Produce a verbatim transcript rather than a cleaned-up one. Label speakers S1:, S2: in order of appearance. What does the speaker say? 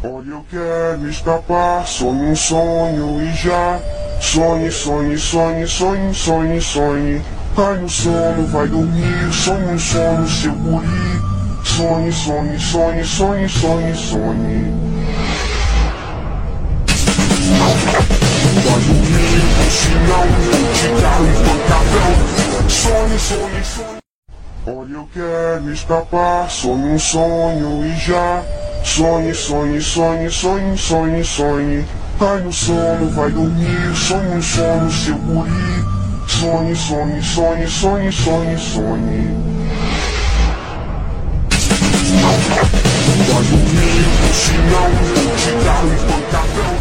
S1: Olha, eu quero escapar, sonho um sonho e já. Sonhe, sonhe, sonhe, sonhe, sonhe, sonhe. Cai no sono, vai dormir, sonhe um sono, seu guri. Sonhe, sonhe, sonhe, sonhe, sonhe, sonhe. Vai dormir, no sinal, de carro e pancadão. Sonhe, sonhe, sonhe. Olha, eu quero escapar, sonho um sonho e já. Sonhe, sonhe, sonhe, sonhe, sonhe, sonhe. Cai no sono, vai dormir, sonhe um sono, seu guri. Sonhe, sonhe, sonhe, sonhe, sonhe, sonhe. Vai dormir, no sinal, de carro e pancadão.